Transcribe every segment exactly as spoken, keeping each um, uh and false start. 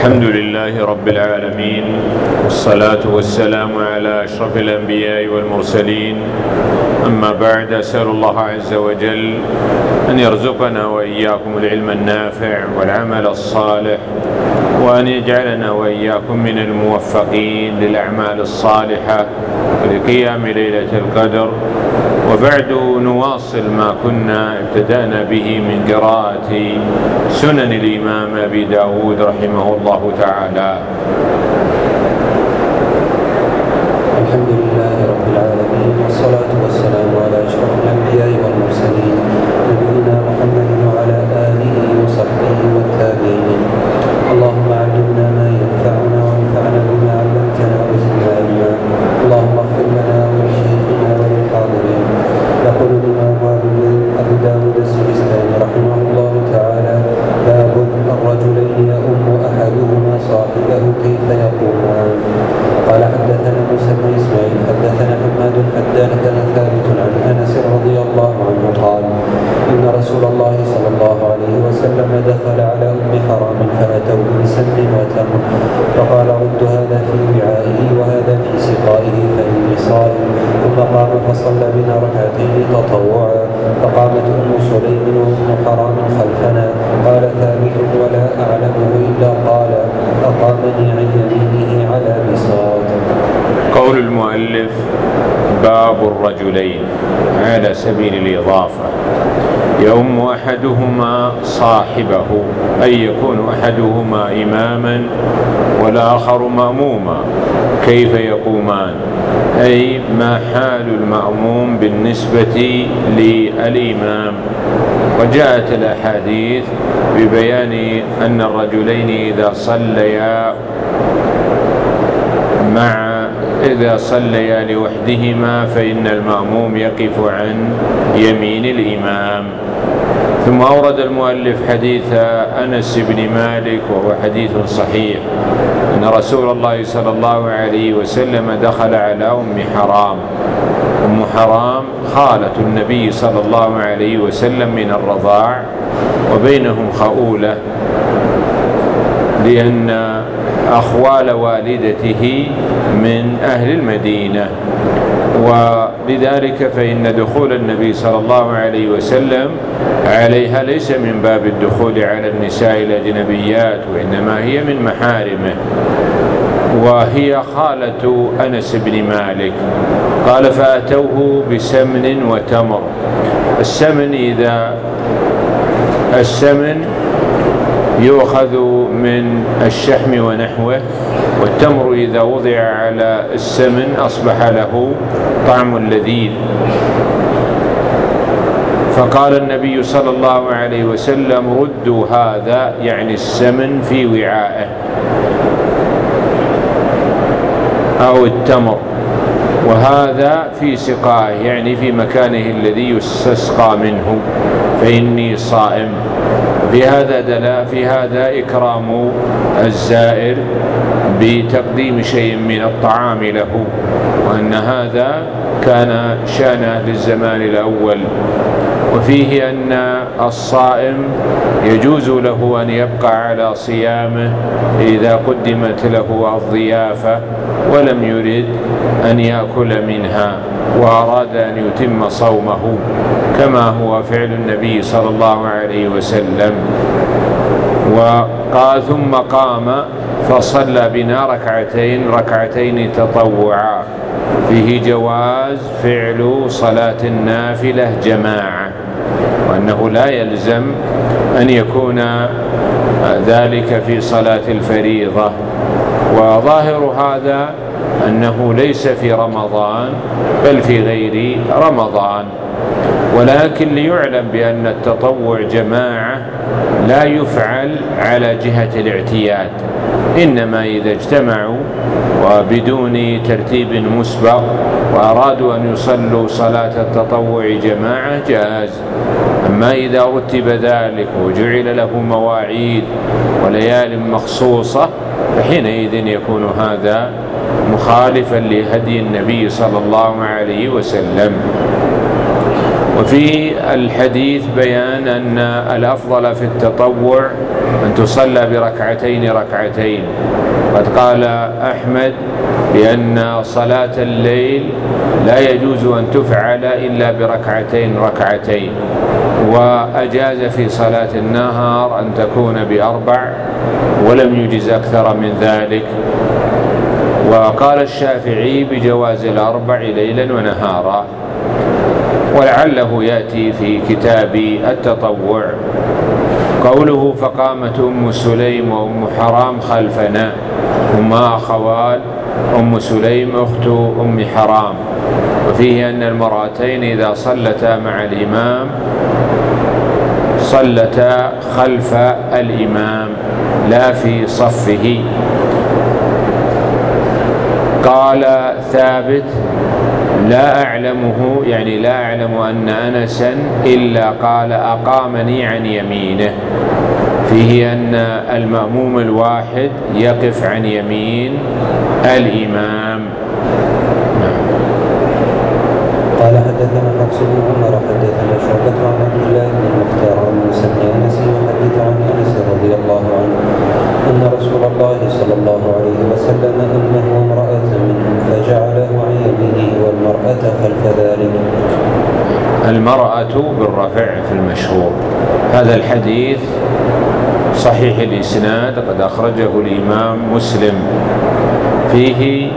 الحمد لله رب العالمين، والصلاة والسلام على أشرف الأنبياء والمرسلين. أما بعد، أسأل الله عز وجل أن يرزقنا وإياكم العلم النافع والعمل الصالح، وأن يجعلنا وإياكم من الموفقين للأعمال الصالحة لقيام ليلة القدر. وبعد، نواصل ما كنا ابتدأنا به من قراءة سنن الإمام أبي داود رحمه الله تعالى. الحمد لله رب العالمين، والصلاة والسلام على أشرف الأنبياء والمرسلين، نبينا محمد وعلى آله وصحبه والتابعين. اللهم علمنا ما ينفعنا وانفعنا بما علمتنا وزدنا علما. اللهم اغفر لنا ولشيخنا وللحاضرين. يقول الإمام أبو داود السجستاني رحمه الله تعالى: باب الرجلين يؤم أحدهما صاحبه كيف يقومان. قال: حدثنا موسى بن إسماعيل حدثنا حماد حدثنا ثابت عن أنس رضي الله عنه قال: إن رسول الله صلى الله عليه وسلم دخل على أم حرام فأتوه بسمن وتمر، فقال: رد هذا في وعائه وهذا في سقائه فإني صائم. ثم قام فصلى بنا ركعتين تطوعا، فقامت أم سليم وأم حرام خلفنا. قال ثابت: ولا أعلمه إلا قال: أقامني عن يمينه على بساط. قول المؤلف: باب الرجلين على سبيل الإضافة. يؤم أحدهما صاحبه، أي يكون أحدهما إماما والآخر مأموما، كيف يقومان؟ أي ما حال المأموم بالنسبة للإمام. وجاءت الأحاديث ببيان أن الرجلين إذا صليا مع إذا صليا لوحدهما فإن المأموم يقف عن يمين الإمام. ثم أورد المؤلف حديث أنس بن مالك، وهو حديث صحيح، أن رسول الله صلى الله عليه وسلم دخل على أم حرام. أم حرام خالة النبي صلى الله عليه وسلم من الرضاع، وبينهم خؤولة، لأن أخوال والدته من أهل المدينة، ولذلك فإن دخول النبي صلى الله عليه وسلم عليها ليس من باب الدخول على النساء الأجنبيات، وإنما هي من محارمه، وهي خالة أنس بن مالك. قال: فأتوه بسمن وتمر. السمن إذا السمن يؤخذ من الشحم ونحوه، والتمر إذا وضع على السمن أصبح له طعم لذيذ. فقال النبي صلى الله عليه وسلم: ردوا هذا، يعني السمن، في وعائه أو التمر، وهذا في سقائه، يعني في مكانه الذي يستسقى منه، فإني صائم. في هذا دل في هذا إكرام الزائر بتقديم شيء من الطعام له، وأن هذا كان شأن أهل الزمان الأول. وفيه أن الصائم يجوز له أن يبقى على صيامه إذا قدمت له الضيافة ولم يرد أن يأكل منها، وأراد أن يتم صومه، كما هو فعل النبي صلى الله عليه وسلم. وقال: ثم قام فصلى بنا ركعتين ركعتين تطوعا. فيه جواز فعل صلاة النافلة جماعة، وأنه لا يلزم أن يكون ذلك في صلاة الفريضة. وظاهر هذا أنه ليس في رمضان بل في غير رمضان، ولكن ليعلم بأن التطوع جماعة لا يفعل على جهة الاعتياد، إنما إذا اجتمعوا وبدون ترتيب مسبق وأرادوا أن يصلوا صلاة التطوع جماعة جاز. أما إذا رتب ذلك وجعل له مواعيد وليال مخصوصة فحينئذ يكون هذا مخالفا لهدي النبي صلى الله عليه وسلم. وفي الحديث بيان أن الأفضل في التطوع أن تصلى بركعتين ركعتين. قد قال أحمد بأن صلاة الليل لا يجوز أن تفعل إلا بركعتين ركعتين، وأجاز في صلاة النهار أن تكون بأربع ولم يجز أكثر من ذلك. وقال الشافعي بجواز الأربع ليلا ونهارا، ولعله يأتي في كتاب التطوع. قوله فقامت أم سليم وأم حرام خلفنا، هما أخوان، أم سليم أخت أم حرام. وفيه أن المرأتين إذا صلتا مع الإمام صلتا خلف الإمام لا في صفه. قال ثابت لا أعلمه، يعني لا أعلم أن أنسا إلا قال أقامني عن يمينه، فيه أن المأموم الواحد يقف عن يمين الإمام. قال حدثنا حفص بن عمر حدثنا شعبة عن عبد الله بن المختار عن موسى بن أنس يحدث عن أنس رضي الله عنه أن رسول الله صلى الله عليه وسلم أمه امرأة منهم فجعله عن يمينه والمرأة خلف ذلك. المرأة بالرفع في المشهور. هذا الحديث صحيح الإسناد، قد أخرجه الإمام مسلم. فيه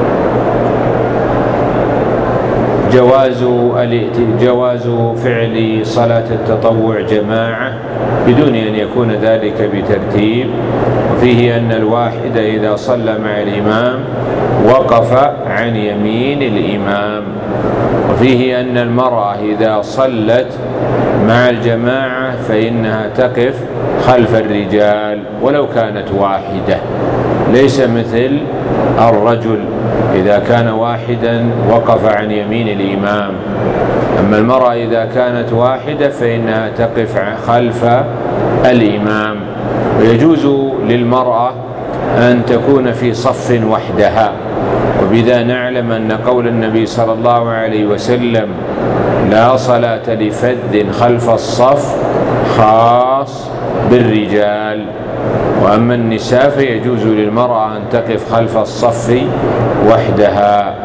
جواز جواز فعل صلاة التطوع جماعة بدون أن يكون ذلك بترتيب، وفيه أن الواحد إذا صلى مع الإمام وقف عن يمين الإمام، وفيه أن المرأة إذا صلت مع الجماعة فإنها تقف خلف الرجال ولو كانت واحدة، ليس مثل الرجل إذا كان واحدا وقف عن يمين الإمام. أما المرأة إذا كانت واحدة فإنها تقف خلف الإمام. ويجوز للمرأة أن تكون في صف وحدها، وبذا نعلم أن قول النبي صلى الله عليه وسلم لا صلاة لفذ خلف الصف خاص بالرجال. وأما النساء فيجوز للمرأة أن تقف خلف الصف وحدها.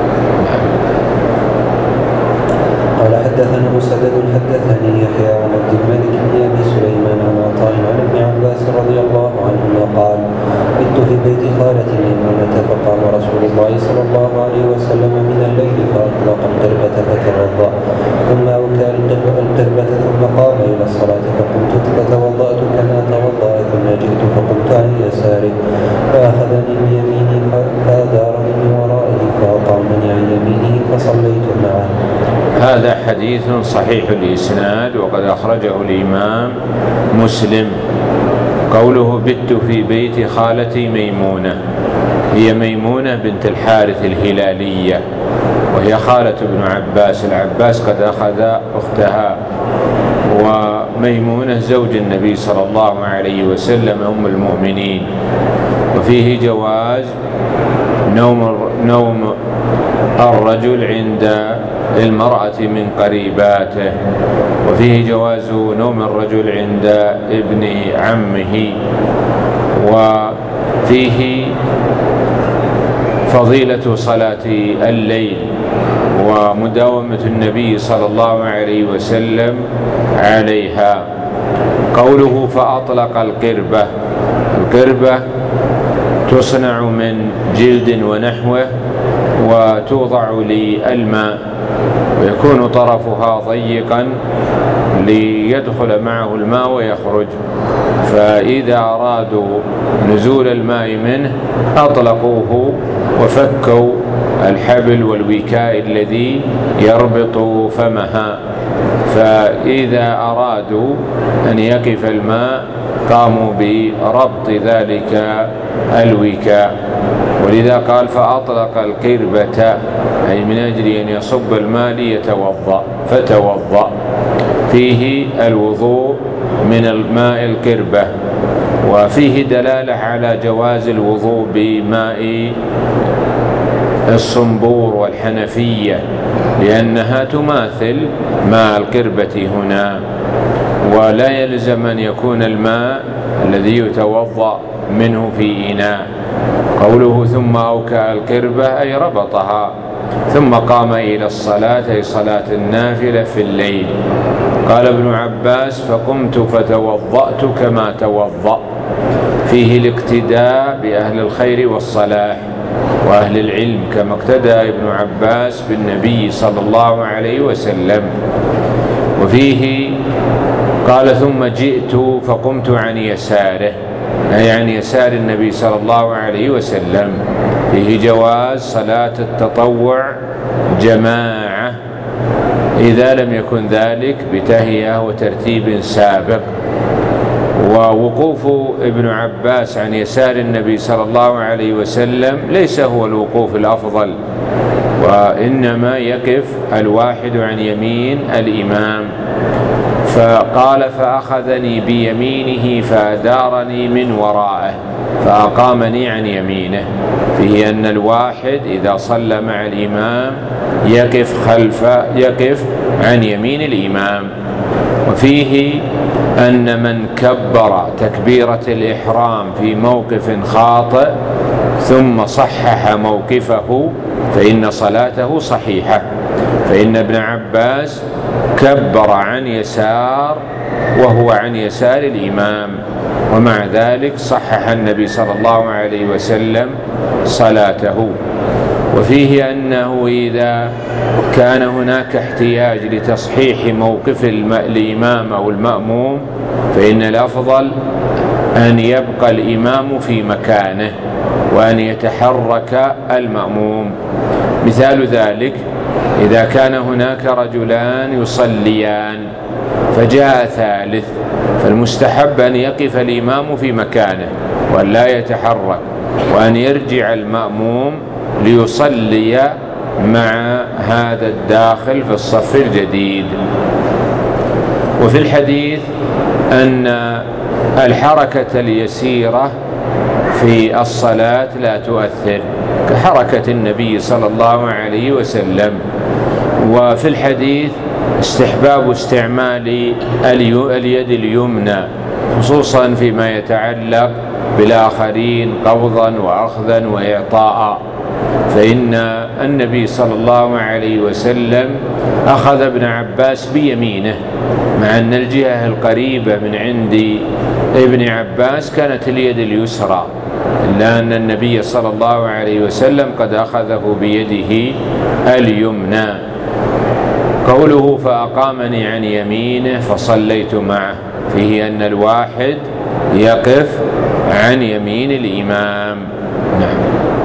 قال حدثنا مسدد حدثني يحيى عن عبد الملك بن أبي سليمان عن عطاء عن ابن عباس رضي الله عنهما قال بت في بيت خالتي ميمونة فقام رسول الله صلى الله عليه وسلم من الليل فأطلق القربة فتوضأ ثم أوتى القربة ثم قام إلى الصلاة فقمت فتوضأت كما توضأ ثم جئت فقمت عن يساره فأخذني بيميني فأدارني من ورائه فأقامني عن يمينه فصليت معه. هذا حديث صحيح الإسناد وقد أخرجه الإمام مسلم. قوله بت في بيت خالتي ميمونة، هي ميمونة بنت الحارث الهلالية، وهي خالة ابن عباس. العباس قد أخذ أختها، وميمونة زوج النبي صلى الله عليه وسلم أم المؤمنين. وفيه جواز نوم نوم الرجل عند المرأة من قريباته، وفيه جواز نوم الرجل عند ابن عمه، وفيه فضيلة صلاة الليل ومداومة النبي صلى الله عليه وسلم عليها. قوله فأطلق القربة، القربة تصنع من جلد ونحوه وتوضع للماء، ويكون طرفها ضيقا ليدخل معه الماء ويخرج، فإذا أرادوا نزول الماء منه أطلقوه وفكوا الحبل والوكاء الذي يربط فمها، فإذا أرادوا أن يقف الماء قاموا بربط ذلك الوكاء. ولذا قال فأطلق القربة، أي من أجل أن يصب الماء ليتوضأ فتوضأ. فيه الوضوء من الماء القربة، وفيه دلالة على جواز الوضوء بماء الصنبور والحنفية، لأنها تماثل ماء القربة هنا. ولا يلزم أن يكون الماء الذي يتوضأ منه في إناء. قوله ثم أوكأ القربة أي ربطها، ثم قام إلى الصلاة أي صلاة النافلة في الليل. قال ابن عباس فقمت فتوضأت كما توضأ، فيه الاقتداء بأهل الخير والصلاح وأهل العلم، كما اقتدى ابن عباس بالنبي صلى الله عليه وسلم. وفيه قال ثم جئت فقمت عن يساره، أي عن يسار النبي صلى الله عليه وسلم. فيه جواز صلاة التطوع جماعة إذا لم يكن ذلك بتهيئة وترتيب سابق. ووقوف ابن عباس عن يسار النبي صلى الله عليه وسلم ليس هو الوقوف الأفضل، وإنما يقف الواحد عن يمين الإمام. فقال فأخذني بيمينه فأدارني من ورائه فأقامني عن يمينه، فيه أن الواحد إذا صلى مع الإمام يقف خلف يقف عن يمين الإمام. وفيه أن من كبر تكبيرة الإحرام في موقف خاطئ ثم صحح موقفه فإن صلاته صحيحة، فإن ابن عباس كبر عن يسار وهو عن يسار الإمام، ومع ذلك صحح النبي صلى الله عليه وسلم صلاته. وفيه أنه إذا كان هناك احتياج لتصحيح موقف الإمام أو المأموم فإن الأفضل أن يبقى الإمام في مكانه وأن يتحرك المأموم. مثال ذلك إذا كان هناك رجلان يصليان فجاء ثالث، فالمستحب أن يقف الإمام في مكانه وأن لا يتحرك، وأن يرجع المأموم ليصلي مع هذا الداخل في الصف الجديد. وفي الحديث أن الحركة اليسيرة في الصلاة لا تؤثر كحركة النبي صلى الله عليه وسلم. وفي الحديث استحباب استعمال اليد اليمنى خصوصا فيما يتعلق بالآخرين قبضا وأخذا وإعطاء، فإن النبي صلى الله عليه وسلم أخذ ابن عباس بيمينه، مع أن الجهة القريبة من عند ابن عباس كانت اليد اليسرى، إلا أن النبي صلى الله عليه وسلم قد أخذه بيده اليمنى. قوله فأقامني عن يمينه فصليت معه، فيه أن الواحد يقف عن يمين الإمام. نعم.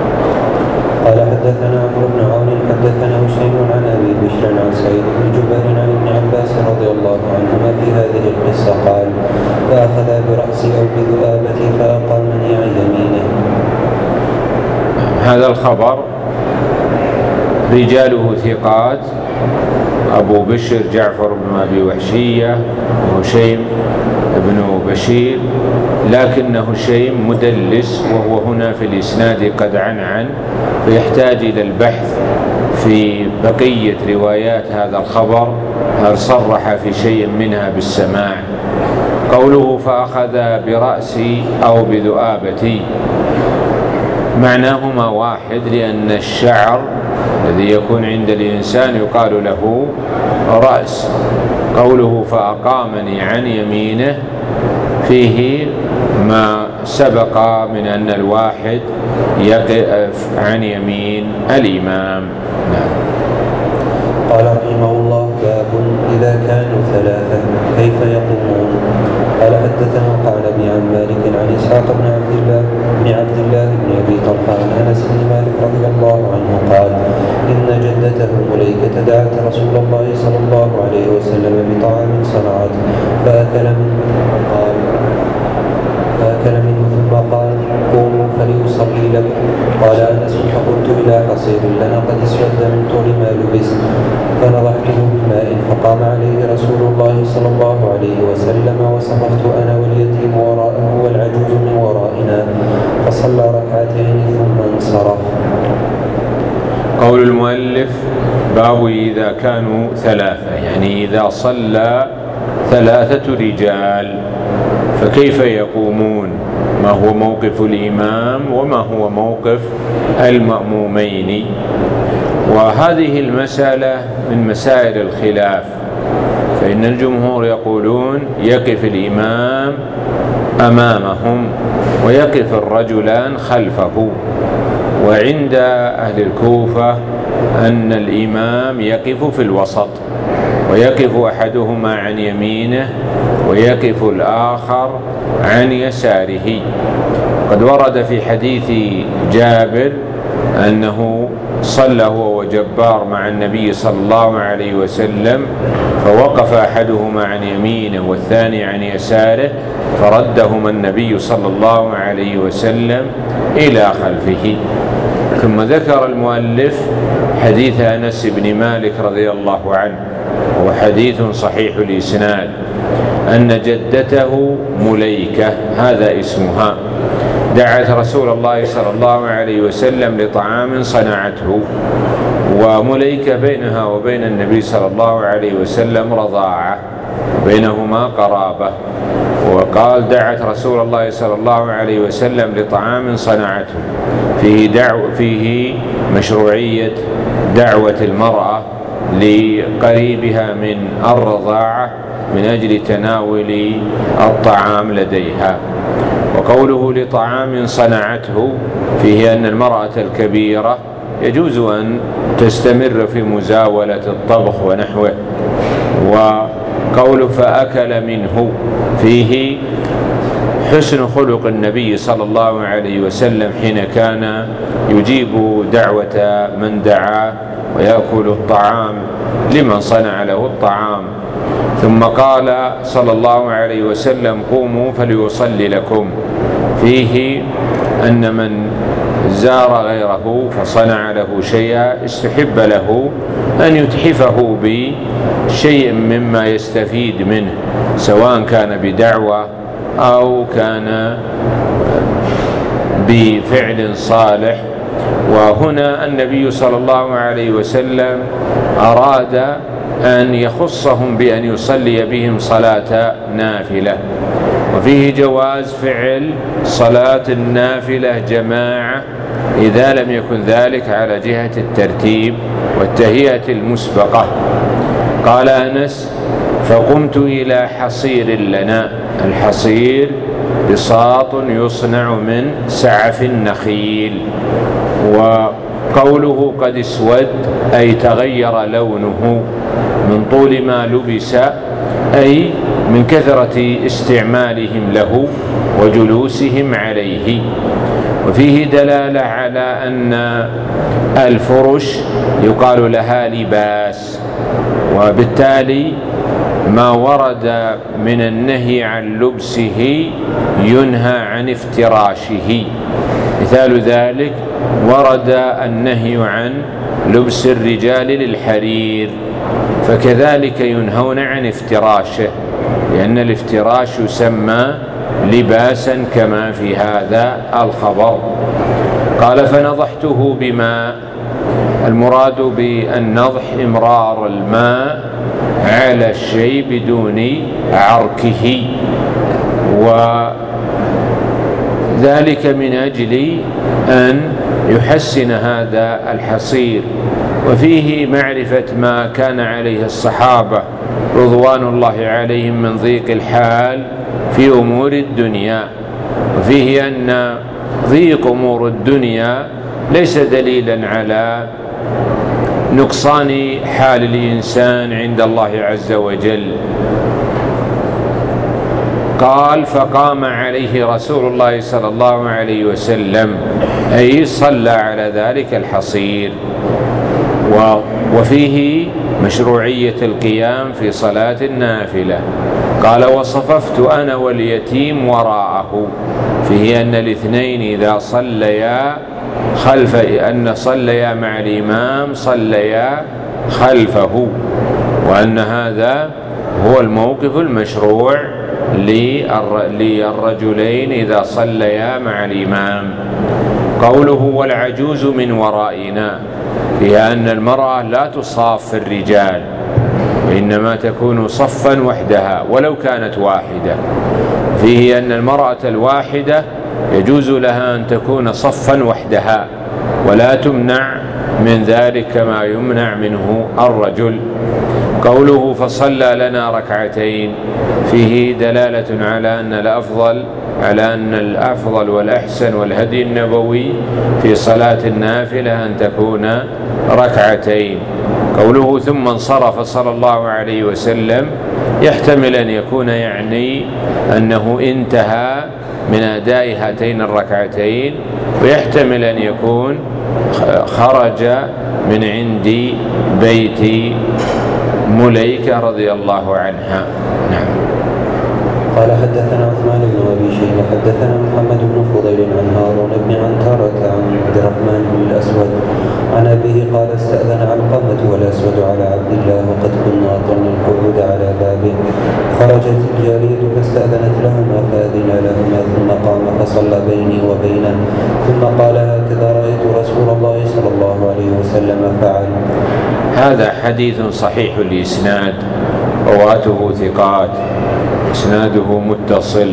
قال حدثنا عمرو بن عون حدثنا هشيم عن ابي بشر عن سعيد بن جبير عن ابن عباس رضي الله عنهما في هذه القصه قال فاخذ براسي او بذؤابتي فاقامني عن يمينه. هذا الخبر رجاله ثقات، أبو بشر جعفر بن أبي وحشية وهشيم بن بشير، لكن هشيم مدلس وهو هنا في الإسناد قد عنعن، فيحتاج إلى البحث في بقية روايات هذا الخبر هل صرح في شيء منها بالسماع. قوله فأخذ برأسي أو بذؤابتي معناهما واحد، لأن الشعر الذي يكون عند الإنسان يقال له رأس. قوله فأقامني عن يمينه فيه ما سبق من أن الواحد يقف عن يمين الإمام. نعم. قال رحمه الله باب إذا كانوا ثلاثة كيف يقومون. قال حدثنا قعنبي عن مالك عن إسحاق بن عبد الله بن عبد الله بن أبي طلحة عن أنس بن مالك رضي الله عنه قال إن جدته مليكة دعت رسول الله صلى الله عليه وسلم بطعام صنعت فأكل منه قال فأكل منه ثم قال قوموا فليصلي لكم. قال أنس فقلت إلى قصير لنا قد اسود من طول ما لبس فنضحته بماء فقام عليه رسول الله صلى الله عليه وسلم وسقفت أنا واليتيم وراءه والعجوز من ورائنا فصلى ركعتين ثم انصرف. قول المؤلف: باب إذا كانوا ثلاثة، يعني إذا صلى ثلاثة رجال فكيف يقومون؟ ما هو موقف الإمام وما هو موقف المأمومين؟ وهذه المسألة من مسائل الخلاف، فإن الجمهور يقولون يقف الإمام أمامهم ويقف الرجلان خلفه، وعند أهل الكوفة أن الإمام يقف في الوسط، ويقف أحدهما عن يمينه ويقف الآخر عن يساره. قد ورد في حديث جابر أنه صلى هو وجبار مع النبي صلى الله عليه وسلم، فوقف أحدهما عن يمينه والثاني عن يساره، فردهما النبي صلى الله عليه وسلم إلى خلفه. ثم ذكر المؤلف حديث أنس بن مالك رضي الله عنه، وهو حديث صحيح الإسناد، أن جدته مليكة هذا اسمها دعت رسول الله صلى الله عليه وسلم لطعام صنعته، ومليكة بينها وبين النبي صلى الله عليه وسلم رضاعة، بينهما قرابة. وقال: دعت رسول الله صلى الله عليه وسلم لطعام صنعته، فيه دعو فيه مشروعية دعوة المرأة لقريبها من الرضاعة من أجل تناول الطعام لديها. وقوله لطعام صنعته فيه أن المرأة الكبيرة يجوز أن تستمر في مزاولة الطبخ ونحوه. وقوله فأكل منه فيه حسن خلق النبي صلى الله عليه وسلم حين كان يجيب دعوة من دعاه ويأكل الطعام لمن صنع له الطعام. ثم قال صلى الله عليه وسلم: قوموا فليصلي لكم، فيه أن من زار غيره فصنع له شيئا استحب له أن يتحفه بشيء مما يستفيد منه، سواء كان بدعوة أو كان بفعل صالح. وهنا النبي صلى الله عليه وسلم أراد أن يخصهم بأن يصلي بهم صلاة نافلة، وفيه جواز فعل صلاة النافلة جماعة إذا لم يكن ذلك على جهة الترتيب والتهيئة المسبقة. قال أنس: فقمت إلى حصير لنا. الحصير بساط يصنع من سعف النخيل. وقوله قد اسود أي تغير لونه من طول ما لبس، أي من كثرة استعمالهم له وجلوسهم عليه. وفيه دلالة على أن الفرش يقال لها لباس، وبالتالي ما ورد من النهي عن لبسه ينهى عن افتراشه. مثال ذلك ورد النهي عن لبس الرجال للحرير، فكذلك ينهون عن افتراشه، لأن الافتراش يسمى لباسا كما في هذا الخبر. قال: فنضحته بماء. المراد بالنضح إمرار الماء على الشيء بدون عركه، وذلك من أجل أن يحسن هذا الحصير. وفيه معرفة ما كان عليه الصحابة رضوان الله عليهم من ضيق الحال في أمور الدنيا، وفيه أن ضيق أمور الدنيا ليس دليلا على نقصان حال الإنسان عند الله عز وجل. قال: فقام عليه رسول الله صلى الله عليه وسلم، أي صلى على ذلك الحصير. وفيه مشروعية القيام في صلاة النافلة. قال: وصففت أنا واليتيم وراءه، فيه أن الاثنين إذا صليا خلف أن صليا مع الإمام صليا خلفه، وأن هذا هو الموقف المشروع للرجلين إذا صليا مع الإمام. قوله والعجوز من ورائنا فيها أن المرأة لا تصاف في الرجال، وإنما تكون صفا وحدها ولو كانت واحدة. فيه أن المرأة الواحدة يجوز لها أن تكون صفا وحدها ولا تمنع من ذلك كما يمنع منه الرجل. قوله فصلى لنا ركعتين فيه دلالة على أن الأفضل على أن الأفضل والأحسن والهدي النبوي في صلاة النافلة أن تكون ركعتين. قوله ثم انصرف صلى الله عليه وسلم يحتمل أن يكون يعني أنه انتهى من أداء هاتين الركعتين، ويحتمل أن يكون خرج من عند بيت مليكة رضي الله عنها. نعم. قال حدثنا عثمان بن أبي شيبة حدثنا محمد بن فضيل عن هارون بن عنترة عن عبد الرحمن بن الأسود عن أبيه قال استأذن علقمة والأسود على عبد الله وقد كنا أطلنا القعود على بابه، خرجت الجارية فاستأذنت لهما فأذن لهما ثم قام فصلى بيني وبينه ثم قال هكذا رأيت رسول الله صلى الله عليه وسلم فعل. هذا حديث صحيح الإسناد، رواته ثقات، إسناده متصل.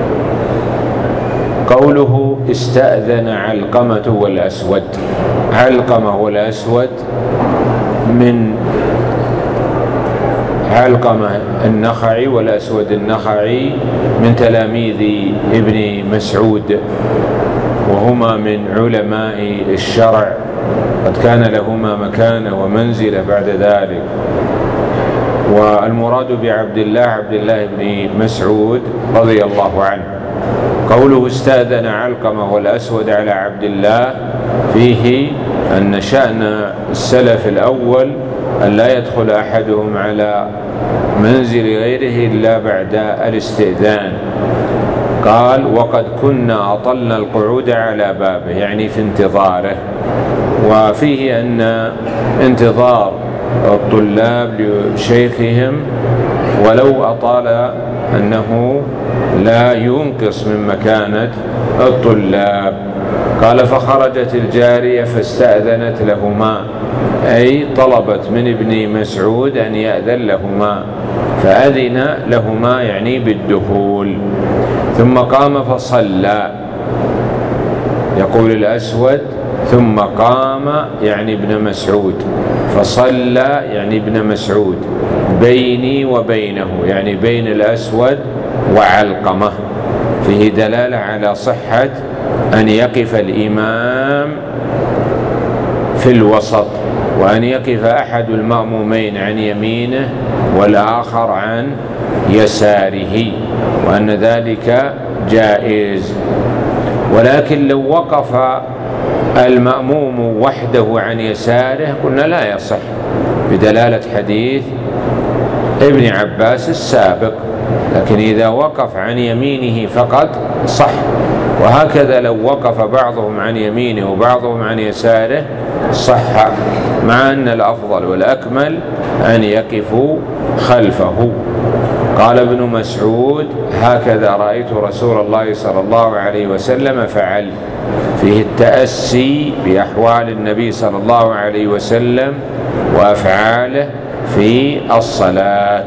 قوله استأذن علقمة والأسود، علقمة والأسود من علقمة النخعي والأسود النخعي من تلاميذ ابن مسعود، وهما من علماء الشرع، قد كان لهما مكانة ومنزلة بعد ذلك. والمراد بعبد الله عبد الله بن مسعود رضي الله عنه. قوله استأذن علقمة والأسود على عبد الله فيه أن شأن السلف الأول أن لا يدخل أحدهم على منزل غيره إلا بعد الاستئذان. قال وقد كنا أطلنا القعود على بابه، يعني في انتظاره. وفيه أن انتظار الطلاب لشيخهم ولو أطال أنه لا ينقص من مكانة الطلاب. قال فخرجت الجارية فاستأذنت لهما، أي طلبت من ابن مسعود أن يأذن لهما، فأذن لهما يعني بالدخول. ثم قام فصلى، يقول الأسود ثم قام يعني ابن مسعود، فصلى يعني ابن مسعود، بيني وبينه يعني بين الأسود وعلقمة. فيه دلالة على صحة أن يقف الإمام في الوسط، وأن يقف أحد المأمومين عن يمينه والآخر عن يساره، وأن ذلك جائز. ولكن لو وقف المأموم وحده عن يساره قلنا لا يصح، بدلالة حديث ابن عباس السابق. لكن إذا وقف عن يمينه فقط صح. وهكذا لو وقف بعضهم عن يمينه وبعضهم عن يساره صح، مع أن الأفضل والأكمل أن يقفوا خلفه. قال ابن مسعود هكذا رأيت رسول الله صلى الله عليه وسلم فعل. فيه التأسي بأحوال النبي صلى الله عليه وسلم وأفعاله في الصلاة.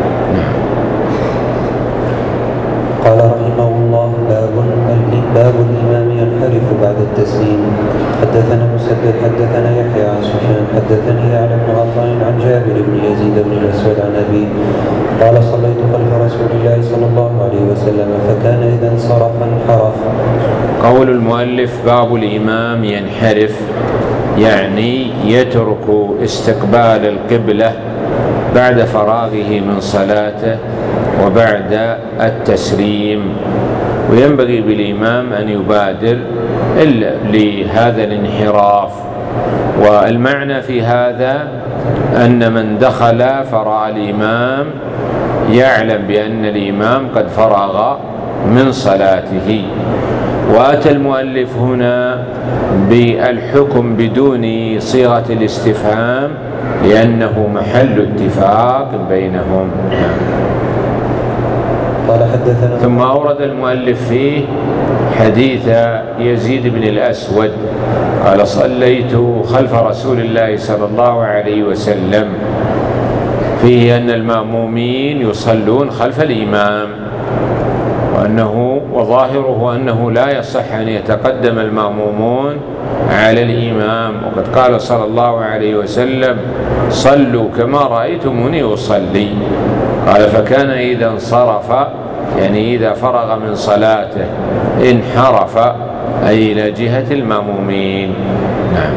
قال رحمه الله باب باب الإمام ينحرف بعد التسليم. حدثنا مسدد حدثنا يحيى عن سفيان حدثني يعلى بن عطاء عن جابر بن يزيد بن الأسود عن أبيه قال صليت خلف رسول الله صلى الله عليه وسلم فكان إذا انصرف انحرف. قول المؤلف باب الإمام ينحرف، يعني يترك استقبال القبلة بعد فراغه من صلاته وبعد التسليم، وينبغي بالإمام أن يبادر لهذا الانحراف. والمعنى في هذا أن من دخل فرأى الإمام يعلم بأن الإمام قد فرغ من صلاته. وأتى المؤلف هنا بالحكم بدون صيغة الاستفهام لأنه محل اتفاق بينهم. قال حدثنا ثم أورد المؤلف فيه حديث يزيد بن الأسود قال صليت خلف رسول الله صلى الله عليه وسلم فيه أن المأمومين يصلون خلف الإمام، وأنه وظاهره أنه لا يصح أن يتقدم المأمومون على الإمام، وقد قال صلى الله عليه وسلم صلوا كما رأيتموني أصلي. قال فكان إذا انصرف يعني إذا فرغ من صلاته انحرف أي إلى جهة المأمومين. نعم.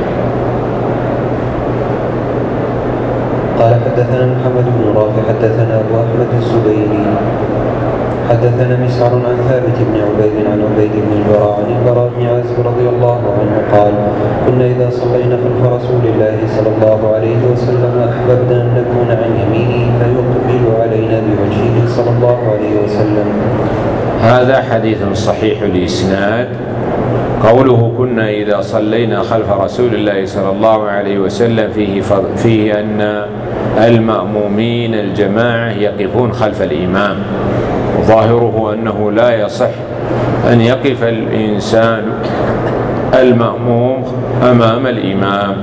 قال حدثنا محمد بن رافع حدثنا أبو أحمد الزبيري حدثنا مسعر عن ثابت بن عبيد عن عبيد بن البراء عن البراء بن عازب رضي الله عنه قال كنا إذا صلينا خلف رسول الله صلى الله عليه وسلم أحببنا أن نكون عن يمينه فيقبل علينا بوجهه صلى الله عليه وسلم. هذا حديث صحيح الإسناد. قوله كنا إذا صلينا خلف رسول الله صلى الله عليه وسلم فيه, فيه أن المأمومين الجماعة يقفون خلف الإمام، ظاهره أنه لا يصح أن يقف الإنسان المأموم أمام الإمام.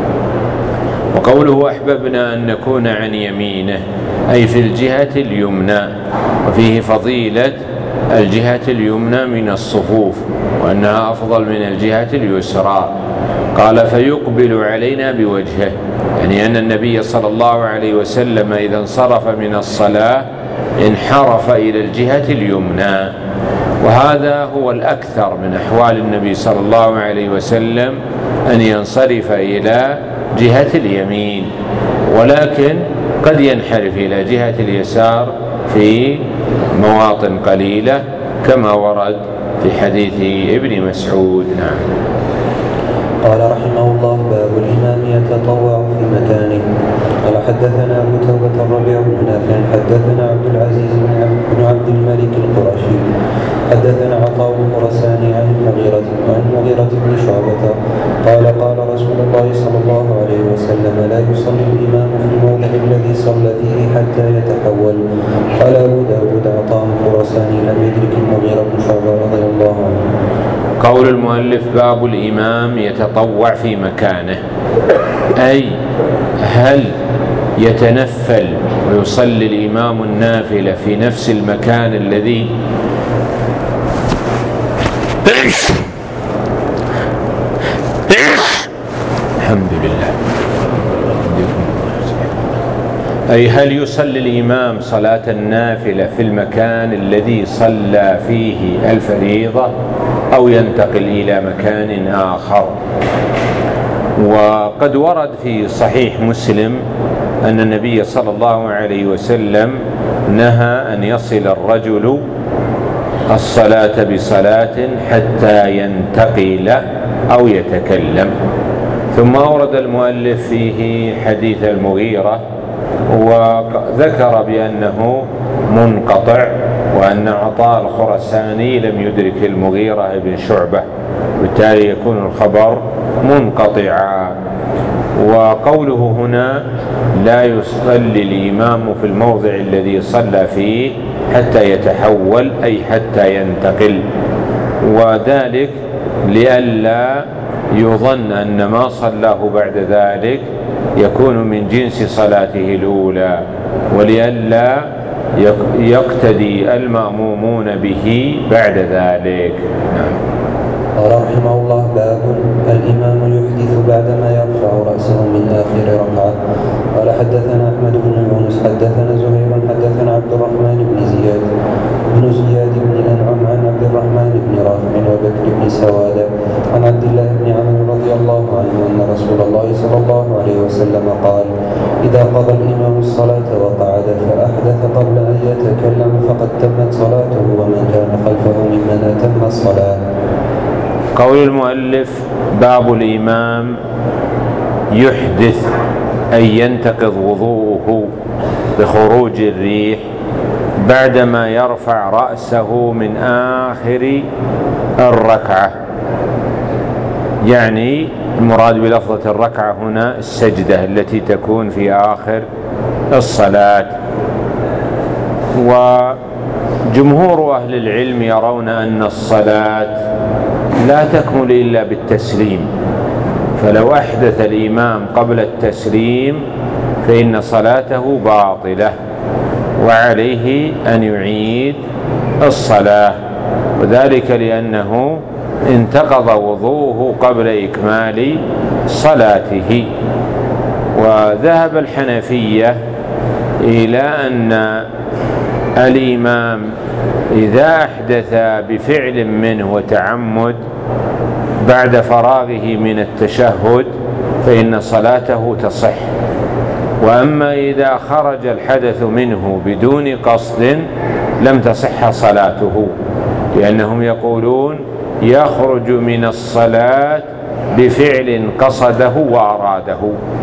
وقوله أحببنا أن نكون عن يمينه أي في الجهة اليمنى، وفيه فضيلة الجهة اليمنى من الصفوف وأنها أفضل من الجهة اليسرى. قال فيقبل علينا بوجهه، يعني أن النبي صلى الله عليه وسلم إذا انصرف من الصلاة انحرف إلى الجهة اليمنى، وهذا هو الأكثر من أحوال النبي صلى الله عليه وسلم أن ينصرف إلى جهة اليمين، ولكن قد ينحرف إلى جهة اليسار في مواطن قليلة كما ورد في حديث ابن مسعود. نعم. قال رحمه الله باب الإمام يتطوع في مكانه. قال حدثنا أبو توبة الربيع بن نافع حدثنا عبد العزيز بن عبد الملك القرشي حدثنا عطاء الخرساني عن المغيرة عن المغيرة بن شعبة قال قال رسول الله صلى الله عليه وسلم لا يصلي الإمام في الموضع الذي صلى فيه حتى يتحول. قال أبو داود عطاء الخرساني لم يدرك المغيرة بن شعبة رضي الله عنه. قول المؤلف باب الإمام يتطوع في مكانه، أي هل يتنفل ويصلي الإمام النافلة في نفس المكان الذي الحمد لله أي هل يصلي الإمام صلاة النافلة في المكان الذي صلى فيه الفريضة أو ينتقل إلى مكان آخر. وقد ورد في صحيح مسلم أن النبي صلى الله عليه وسلم نهى أن يصل الرجل الصلاة بصلاة حتى ينتقل أو يتكلم. ثم أورد المؤلف فيه حديث المغيرة وذكر بأنه منقطع، وأن عطاء الخرساني لم يدرك المغيرة بن شعبة، بالتالي يكون الخبر منقطعا. وقوله هنا لا يصلي الإمام في الموضع الذي صلى فيه حتى يتحول أي حتى ينتقل، وذلك لئلا يظن أن ما صلاه بعد ذلك يكون من جنس صلاته الأولى، ولئلا يقتدي المأمومون به بعد ذلك. نعم. قال رحمه الله باب الإمام يحدث بعدما يرفع رأسه من آخر ركعة. قال حدثنا أحمد بن يونس حدثنا زهير حدثنا عبد الرحمن بن زياد بن زياد بن الأنعم عن عبد الرحمن بن رافع وبكر بن سواد عن عبد الله بن عمرو رضي الله عنه أن رسول الله صلى الله عليه وسلم قال إذا قضى الإمام الصلاة وقعد فأحدث قبل أن يتكلم فقد تمت صلاته ومن كان خلفه ممن أتم الصلاة. قول المؤلف باب الإمام يحدث أي ينتقض وضوءه بخروج الريح بعدما يرفع رأسه من آخر الركعة، يعني المراد بلفظة الركعة هنا السجدة التي تكون في آخر الصلاة. جمهور أهل العلم يرون أن الصلاة لا تكمل إلا بالتسليم، فلو أحدث الإمام قبل التسليم فإن صلاته باطلة وعليه أن يعيد الصلاة، وذلك لأنه انتقض وضوءه قبل إكمال صلاته. وذهب الحنفية إلى أن الإمام إذا أحدث بفعل منه وتعمد بعد فراغه من التشهد فإن صلاته تصح، وأما إذا خرج الحدث منه بدون قصد لم تصح صلاته، لأنهم يقولون يخرج من الصلاة بفعل قصده وأراده.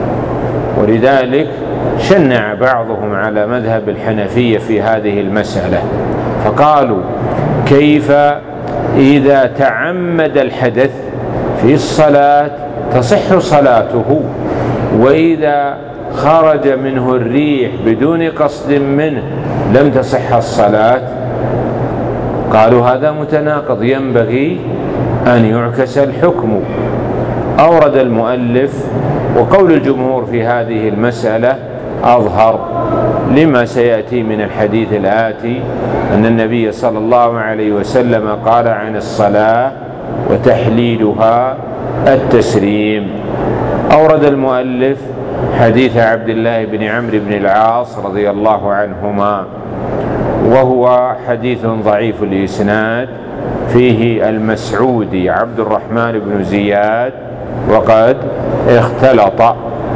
ولذلك شنع بعضهم على مذهب الحنفية في هذه المسألة، فقالوا كيف إذا تعمد الحدث في الصلاة تصح صلاته، وإذا خرج منه الريح بدون قصد منه لم تصح الصلاة؟ قالوا هذا متناقض، ينبغي أن يعكس الحكم. أورد المؤلف وقول الجمهور في هذه المسألة أظهر لما سيأتي من الحديث الآتي، أن النبي صلى الله عليه وسلم قال عن الصلاة وتحليلها التسليم. أورد المؤلف حديث عبد الله بن عمرو بن العاص رضي الله عنهما، وهو حديث ضعيف الإسناد، فيه المسعودي عبد الرحمن بن زياد وقد اختلط.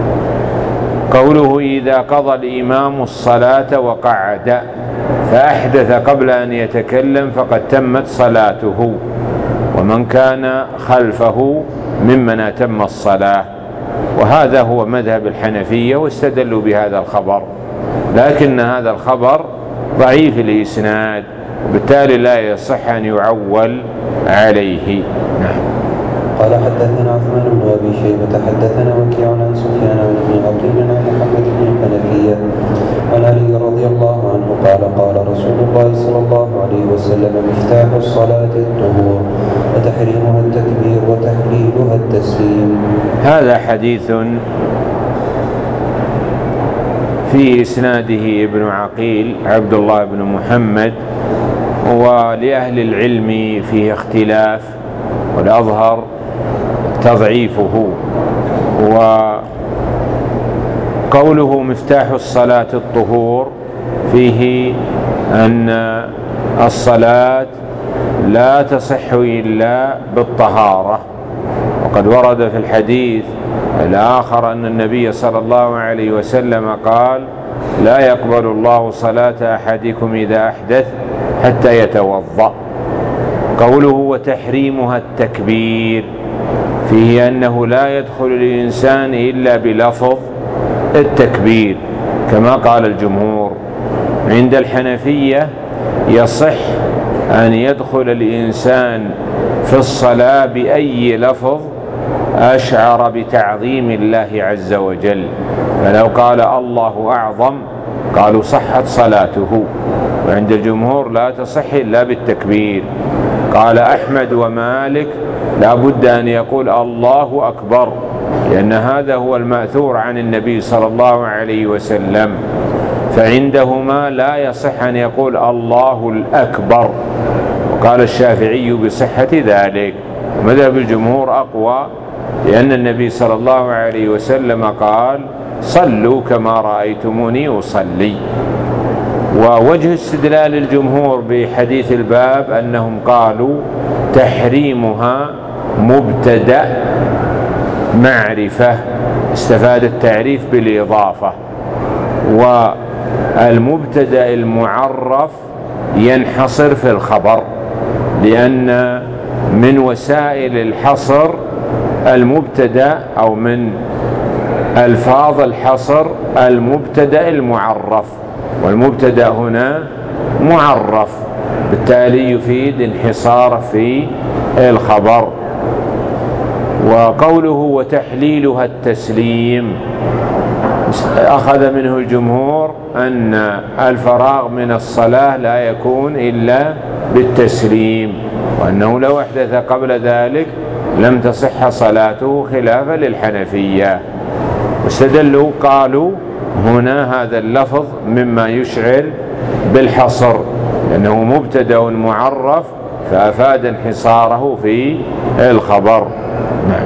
قوله إذا قضى الإمام الصلاة وقعد فأحدث قبل أن يتكلم فقد تمت صلاته، ومن كان خلفه ممن أتم الصلاة. وهذا هو مذهب الحنفية واستدلوا بهذا الخبر، لكن هذا الخبر ضعيف الإسناد وبالتالي لا يصح أن يعول عليه. نعم. قال حدثنا عثمان بن أبي شيبة حدثنا وكيع عن سفيان عن ابن عقيل عن محمد بن الحنفية عن علي رضي الله عنه قال قال رسول الله صلى الله عليه وسلم مفتاح الصلاة الطهور وتحريمها التكبير وتحليلها التسليم. هذا حديث في إسناده ابن عقيل عبد الله بن محمد، ولأهل العلم فيه اختلاف، والأظهر تضعيفه. وقوله مفتاح الصلاة الطهور فيه أن الصلاة لا تصح إلا بالطهارة، وقد ورد في الحديث الآخر أن النبي صلى الله عليه وسلم قال لا يقبل الله صلاة أحدكم إذا أحدث حتى يتوضأ. قوله وتحريمها التكبير فيه أنه لا يدخل الإنسان إلا بلفظ التكبير كما قال الجمهور. عند الحنفية يصح أن يدخل الإنسان في الصلاة بأي لفظ أشعر بتعظيم الله عز وجل، فلو قال الله أعظم قالوا صحت صلاته. وعند الجمهور لا تصح إلا بالتكبير. قال أحمد ومالك لا بد أن يقول الله أكبر، لأن هذا هو المأثور عن النبي صلى الله عليه وسلم، فعندهما لا يصح أن يقول الله الأكبر. وقال الشافعي بصحة ذلك، ومذهب الجمهور أقوى، لأن النبي صلى الله عليه وسلم قال صلوا كما رأيتموني أصلي. ووجه استدلال الجمهور بحديث الباب أنهم قالوا تحريمها مبتدأ معرفة، استفاد التعريف بالإضافة، والمبتدأ المعرف ينحصر في الخبر، لأن من وسائل الحصر المبتدأ أو من ألفاظ الحصر المبتدأ المعرف، والمبتدأ هنا معرف، بالتالي يفيد انحصار في الخبر. وقوله وتحليلها التسليم أخذ منه الجمهور أن الفراغ من الصلاة لا يكون إلا بالتسليم، وأنه لو أحدث قبل ذلك لم تصح صلاته خلافا للحنفية. واستدلوا قالوا هنا هذا اللفظ مما يشعر بالحصر، لأنه مبتدأ معرف فأفاد انحصاره في الخبر. نعم.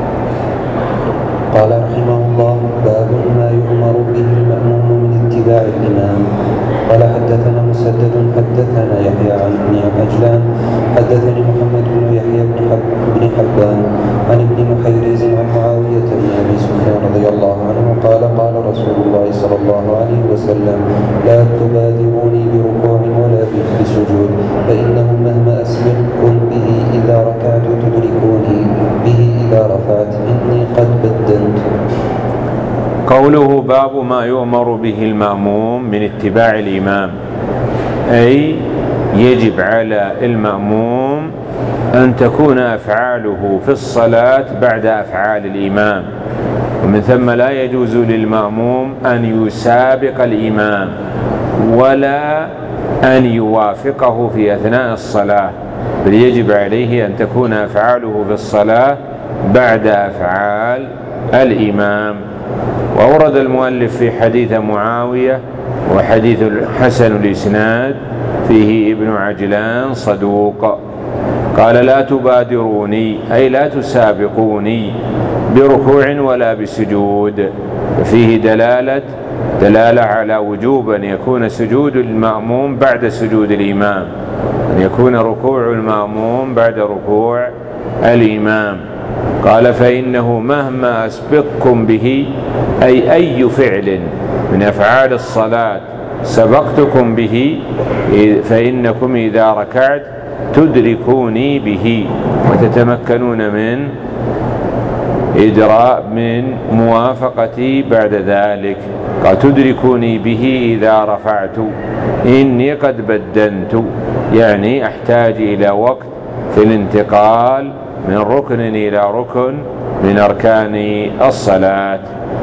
قال رحمه الله: باب ما يؤمر به المأموم من اتباع الإمام. قال حدثنا مسدد حدثنا يحيى عن ابن عجلان حدثني محمد بن يحيى بن حب بن حبان عن ابن محيرز عن معاوية بن أبي سفيان رضي الله عنه قال: قال رسول الله صلى الله عليه وسلم: لا تبادروني بركوع ولا بسجود، فإنه مهما أسبقكم به إذا ركعت تدركوني به إذا رفعت، إني قد بدنت. قوله باب ما يؤمر به المأموم من اتباع الإمام، أي يجب على المأموم أن تكون أفعاله في الصلاة بعد أفعال الإمام، ومن ثم لا يجوز للمأموم أن يسابق الإمام ولا أن يوافقه في أثناء الصلاة، بل يجب عليه أن تكون أفعاله في الصلاة بعد أفعال الإمام. وأورد المؤلف في حديث معاوية وحديث حسن الإسناد فيه ابن عجلان صدوق، قال: لا تبادروني أي لا تسابقوني بركوع ولا بسجود، ففيه دلالة دلالة على وجوب أن يكون سجود المأموم بعد سجود الإمام، أن يكون ركوع المأموم بعد ركوع الإمام. قال: فإنه مهما أسبقكم به، أي أي فعل من أفعال الصلاة سبقتكم به، فإنكم إذا ركعت تدركوني به وتتمكنون من إدراء من موافقتي بعد ذلك. قال: تدركوني به إذا رفعت، إني قد بدنت، يعني أحتاج إلى وقت في الانتقال من ركن إلى ركن من أركان الصلاة.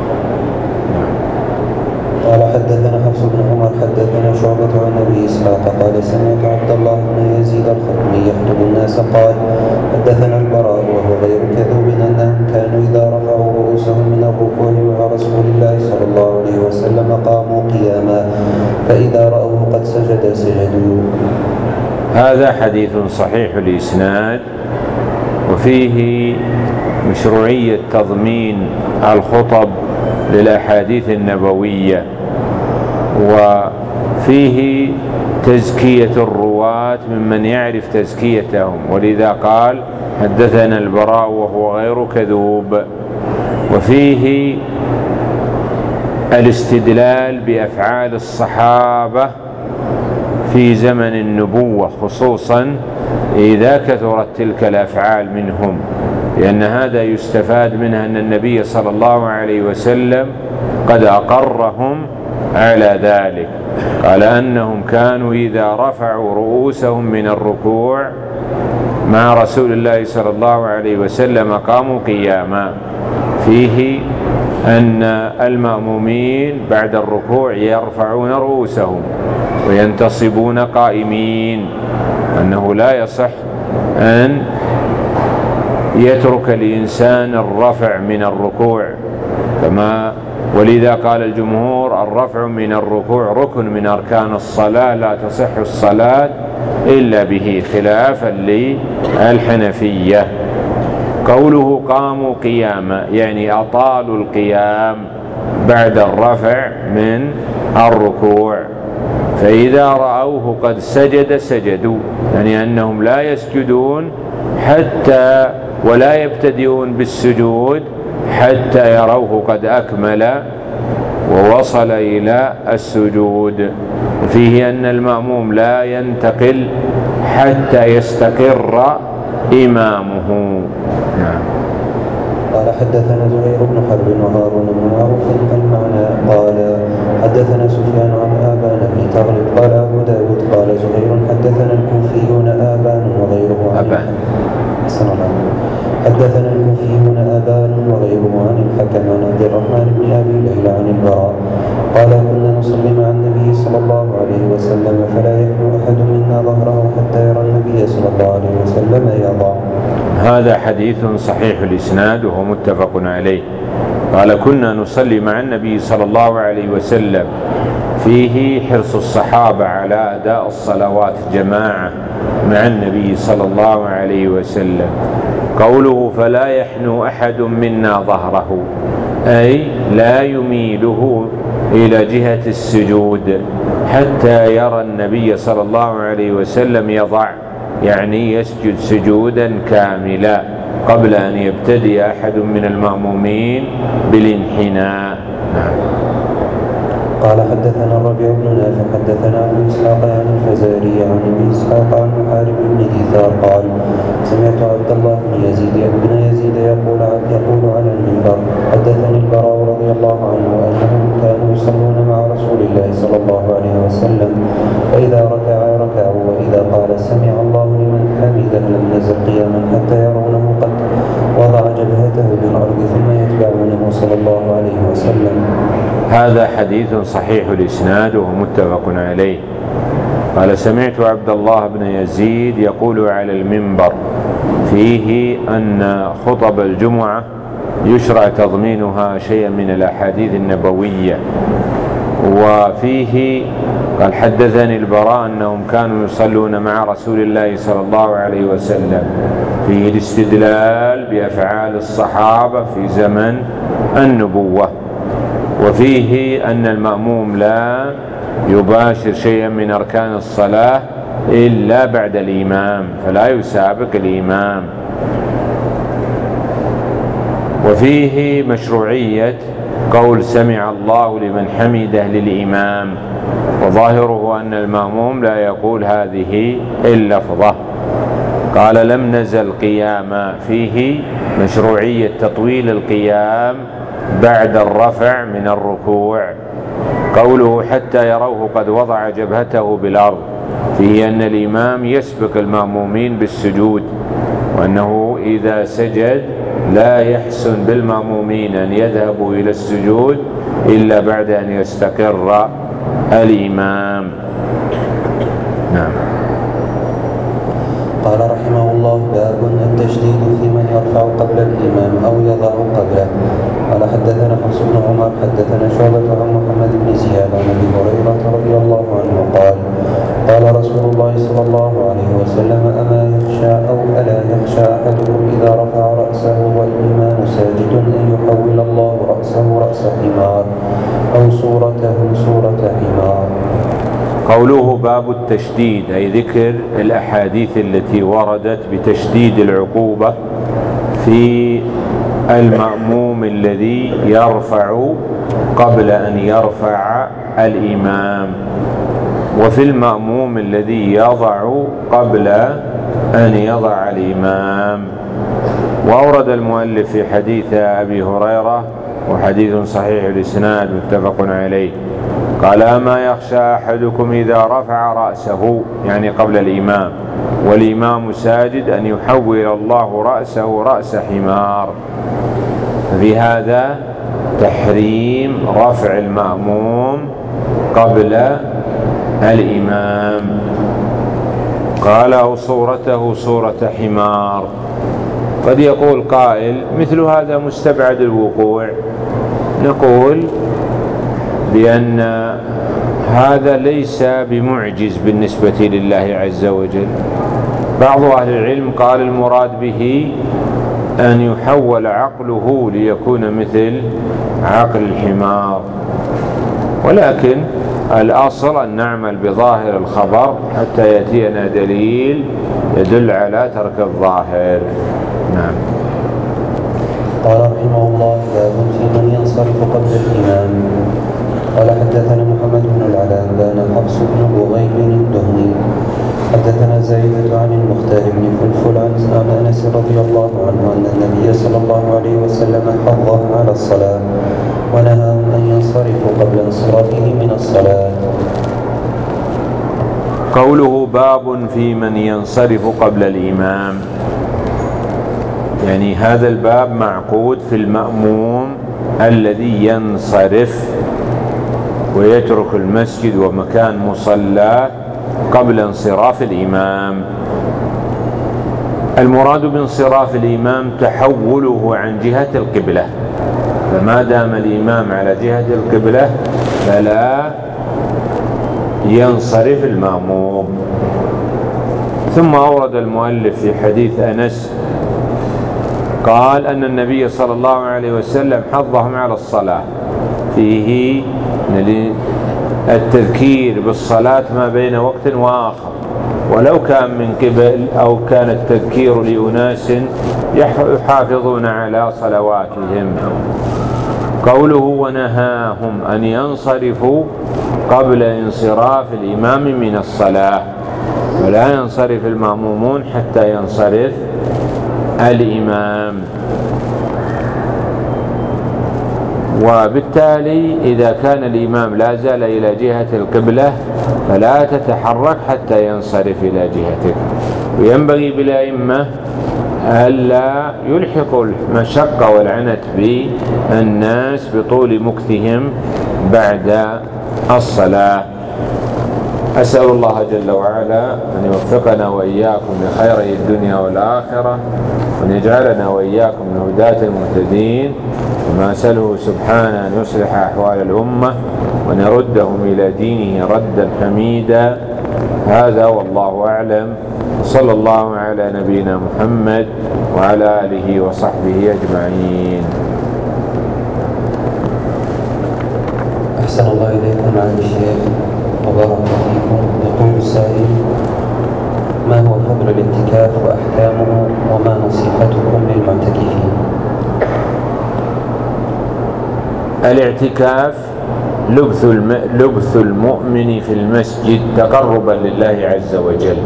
قال: حدثنا حفص بن عمر حدثنا شعبة عن أبي إسحاق قال: سمعت عبد الله بن يزيد الخطمي يخطب الناس قال: حدثنا البراء وهو غير كذوب أنهم كانوا إذا رفعوا رؤوسهم من الركوع مع رسول الله صلى الله عليه وسلم قاموا قياما، فإذا رأوه قد سجد سجدوا. هذا حديث صحيح الإسناد، وفيه مشروعية تضمين الخطب للأحاديث النبوية، وفيه تزكية الرواة ممن يعرف تزكيتهم، ولذا قال: حدثنا البراء وهو غير كذوب. وفيه الاستدلال بأفعال الصحابة في زمن النبوة، خصوصا إذا كثرت تلك الأفعال منهم، لأن هذا يستفاد منها أن النبي صلى الله عليه وسلم قد أقرهم على ذلك. قال أنهم كانوا إذا رفعوا رؤوسهم من الركوع مع رسول الله صلى الله عليه وسلم قاموا قياما، فيه أن المأمومين بعد الركوع يرفعون رؤوسهم وينتصبون قائمين، أنه لا يصح أن يترك الإنسان الرفع من الركوع، كما ولذا قال الجمهور: الرفع من الركوع ركن من أركان الصلاة، لا تصح الصلاة إلا به، خلافا للحنفية. قوله قاموا قياما يعني أطالوا القيام بعد الرفع من الركوع، فإذا رأوه قد سجد سجدوا، يعني أنهم لا يسجدون حتى ولا يبتدئون بالسجود حتى يروه قد أكمل ووصل إلى السجود. فيه أن المأموم لا ينتقل حتى يستقر إمامه. نعم. قال: حدثنا زهير بن حرب وهارون بن معروف المعنى قال: حدثنا سفيان عن آبان بن تغلب قال أبو داود قال زهير: حدثنا الكوفيون آبان وغيره عن أبان حدثنا الكوفيون آبان وغيره عن الحكم عن عبد الرحمن بن أبي ليلى عن البراء قال: كنا نصلي مع صلى الله عليه وسلم فلا يحنو أحد منا ظهره حتى يرى النبي صلى الله عليه وسلم يضع. هذا حديث صحيح الإسناد وهو متفق عليه. قال كنا نصلي مع النبي صلى الله عليه وسلم، فيه حرص الصحابة على أداء الصلوات جماعة مع النبي صلى الله عليه وسلم. قوله فلا يحنو أحد منا ظهره، أي لا يميله إلى جهة السجود حتى يرى النبي صلى الله عليه وسلم يضع، يعني يسجد سجودا كاملا قبل أن يبتدئ أحد من المأمومين بالانحناء. قال حدثنا الربيع بن نافع حدثنا ابو اسحاق عن الفزاري عن ابي اسحاق عن محارب بن ديثار قال سمعت عبد الله بن يزيد بن يزيد يقول يقول على المنبر حدثني البراء رضي الله عنه انهم كانوا يصلون مع رسول الله صلى الله عليه وسلم، فاذا ركع ركعوا واذا قال سمع الله لمن حمده لم يزل قياما حتى يرونه قد وضع جبهته بالارض ثم يتبعونه صلى الله عليه وسلم. هذا حديث صحيح الإسناد وهو متفق عليه. قال سمعت عبد الله بن يزيد يقول على المنبر، فيه أن خطب الجمعة يشرع تضمينها شيئا من الأحاديث النبوية. وفيه قال حدثني البراء أنهم كانوا يصلون مع رسول الله صلى الله عليه وسلم، فيه الاستدلال بأفعال الصحابة في زمن النبوة. وفيه أن المأموم لا يباشر شيئا من أركان الصلاة إلا بعد الإمام، فلا يسابق الإمام. وفيه مشروعية قول سمع الله لمن حمده للإمام، وظاهره أن المأموم لا يقول هذه اللفظة. قال لم نزل قياما، فيه مشروعية تطويل القيام بعد الرفع من الركوع. قوله حتى يروه قد وضع جبهته بالأرض، فيه أن الإمام يسبق المأمومين بالسجود، وأنه إذا سجد لا يحسن بالمأمومين أن يذهبوا إلى السجود إلا بعد أن يستقر الإمام. نعم. قال رحمه الله باب التشديد في من يرفع قبل الإمام أو يضع قبله. قال حدثنا حفص بن عمر حدثنا شعبة عن محمد بن زياد عن أبي هريرة رضي الله عنه قال قال رسول الله صلى الله عليه وسلم أما يخشى أو ألا يخشى أحدكم إذا رفع رأسه والإمام ساجد أن يحول الله رأسه رأس حمار أو صورته صورة حمار. قوله باب التشديد أي ذكر الأحاديث التي وردت بتشديد العقوبة في المأموم الذي يرفع قبل أن يرفع الإمام، وفي المأموم الذي يضع قبل أن يضع الإمام. وأورد المؤلف في حديث أبي هريرة وحديث صحيح الإسناد متفق عليه. قال أما يخشى أحدكم إذا رفع رأسه يعني قبل الإمام والإمام ساجد أن يحول الله رأسه رأس حمار. في هذا تحريم رفع المأموم قبل الإمام. قال أو صورته صورة حمار. قد يقول قائل مثل هذا مستبعد الوقوع، نقول بأن هذا ليس بمعجز بالنسبة لله عز وجل. بعض أهل العلم قال المراد به أن يحول عقله ليكون مثل عقل الحمار، ولكن الأصل أن نعمل بظاهر الخبر حتى يأتينا دليل يدل على ترك الظاهر. نعم. قال رحمه الله باب في من ينصرف قبل الإمام. قال حدثنا محمد بن العلاء بن حفص بن بغيب الدهني حدثنا زيد عن المختار بن فلفل عن أنس رضي الله عنه أن النبي صلى الله عليه وسلم حضهم على الصلاة ونهاهم أن ينصرفوا قبل انصرافه من الصلاة. قوله باب في من ينصرف قبل الإمام، يعني هذا الباب معقود في المأموم الذي ينصرف، ويترك المسجد ومكان مصلاه قبل انصراف الإمام. المراد بانصراف الإمام تحوله عن جهة القبلة، فما دام الإمام على جهة القبلة فلا ينصرف المأموم. ثم أورد المؤلف في حديث أنس قال أن النبي صلى الله عليه وسلم حضهم على الصلاة، فيه التذكير بالصلاة ما بين وقت وآخر، ولو كان من قبل أو كان التذكير لأناس يحافظون على صلواتهم. قوله ونهاهم أن ينصرفوا قبل انصراف الإمام من الصلاة، ولا ينصرف المأمومون حتى ينصرف الإمام. وبالتالي إذا كان الإمام لا زال إلى جهة القبلة فلا تتحرك حتى ينصرف إلى جهتك. وينبغي بالأئمة ألا يلحقوا المشقة والعنت بالناس بطول مكثهم بعد الصلاة. أسأل الله جل وعلا أن يوفقنا وإياكم لخيري الدنيا والآخرة، وأن يجعلنا وإياكم من هداة المهتدين، وما أسأله سبحانه أن يصلح أحوال الأمة وأن يردهم إلى دينه ردا حميدا. هذا والله أعلم، صلى الله على نبينا محمد وعلى آله وصحبه أجمعين. أحسن الله إليكم عن الشيخ وبارك فيكم. يقول السائل: ما هو فضل الاعتكاف وأحكامه وما نصيحتكم للمعتكفين؟ الاعتكاف لبث, الم... لبث المؤمن في المسجد تقربا لله عز وجل،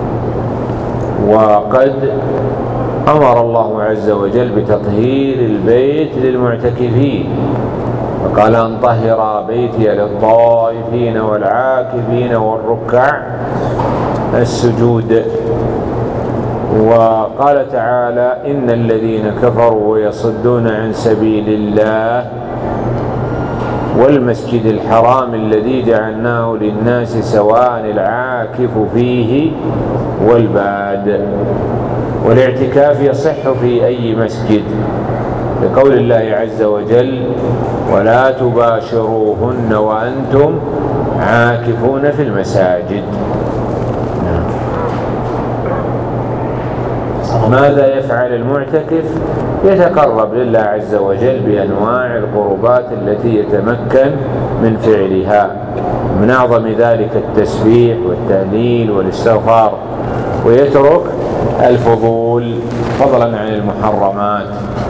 وقد أمر الله عز وجل بتطهير البيت للمعتكفين، فقال أن طهر بيتي للطائفين والعاكفين والركع السجود. وقال تعالى: إن الذين كفروا ويصدون عن سبيل الله والمسجد الحرام الذي جعلناه للناس سواء العاكف فيه والباد. والاعتكاف يصح في أي مسجد، لقول الله عز وجل: ولا تباشروهن وأنتم عاكفون في المساجد. ماذا يفعل المعتكف؟ يتقرب لله عز وجل بأنواع القربات التي يتمكن من فعلها، من أعظم ذلك التسبيح والتهليل والاستغفار، ويترك الفضول فضلا عن المحرمات.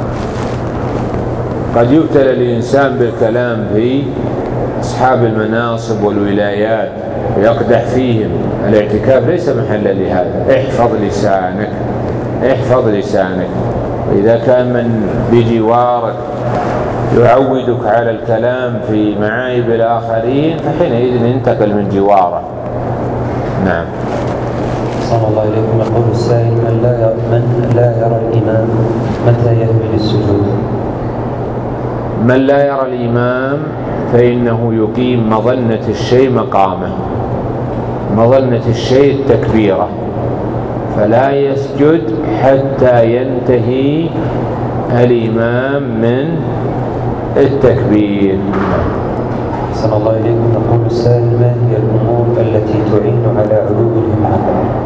قد يبتلى الإنسان بالكلام في أصحاب المناصب والولايات ويقدح فيهم. الاعتكاف ليس محلا لهذا. احفظ لسانك، احفظ لسانك. وإذا كان من بجوارك يعودك على الكلام في معايب الآخرين فحينئذ انتقل من جواره. نعم. صلى الله عليكم. يقول السائل: من لا يرى, من لا يرى الإمام متى يهوي للسجود؟ من لا يرى الإمام فإنه يقيم مظنة الشيء مقامه. مظنة الشيء التكبيرة، فلا يسجد حتى ينتهي الإمام من التكبير. صلى الله عليكم. يقول السائل: ما هي الأمور التي تعين على علو الهمة؟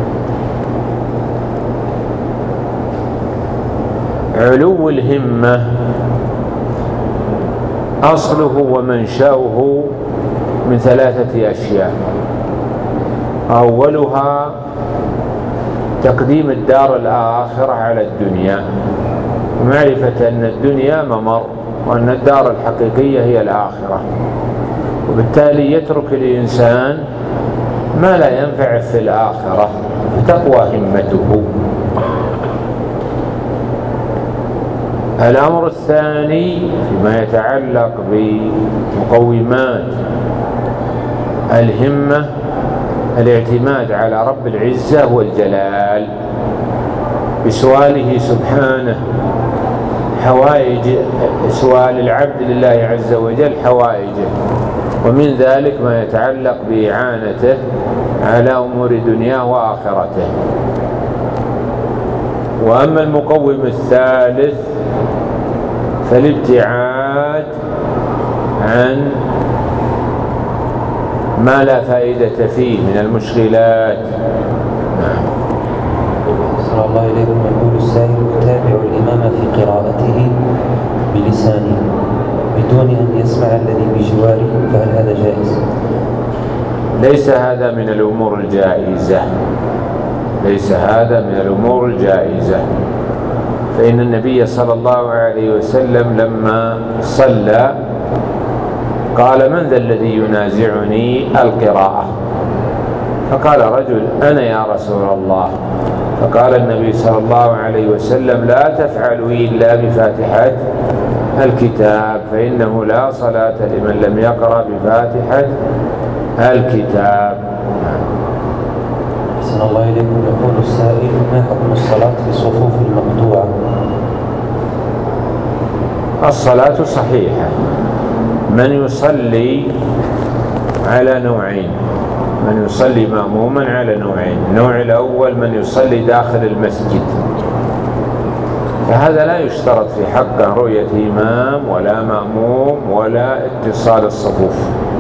علو الهمة أصله ومنشأه من ثلاثة أشياء. أولها تقديم الدار الآخرة على الدنيا، ومعرفة أن الدنيا ممر وأن الدار الحقيقية هي الآخرة، وبالتالي يترك الإنسان ما لا ينفع في الآخرة فتقوى همته. الأمر الثاني فيما يتعلق بمقومات الهمة الاعتماد على رب العزة والجلال بسؤاله سبحانه حوائج، سؤال العبد لله عز وجل حوائجه، ومن ذلك ما يتعلق بإعانته على أمور دنياه وآخرته. وأما المقوم الثالث فالابتعاد عن ما لا فائدة فيه من المشغلات. نعم. صلى الله إليكم. يقول السائل: يتابع الإمام في قراءته بلسانه بدون أن يسمع الذي بجواره، فهل هذا جائز؟ ليس هذا من الأمور الجائزة، ليس هذا من الأمور الجائزة، فإن النبي صلى الله عليه وسلم لما صلى قال: من ذا الذي ينازعني القراءة؟ فقال رجل: أنا يا رسول الله. فقال النبي صلى الله عليه وسلم: لا تفعلوا إلا بفاتحة الكتاب، فإنه لا صلاة لمن لم يقرأ بفاتحة الكتاب. أحسن الله إليكم. يقول السائل: ما حكم الصلاة في الصفوف المقطوعة؟ الصلاة صحيحة. من يصلي على نوعين: من يصلي مأموما على نوعين. النوع الأول من يصلي داخل المسجد، فهذا لا يشترط في حقه رؤية إمام ولا مأموم ولا اتصال الصفوف.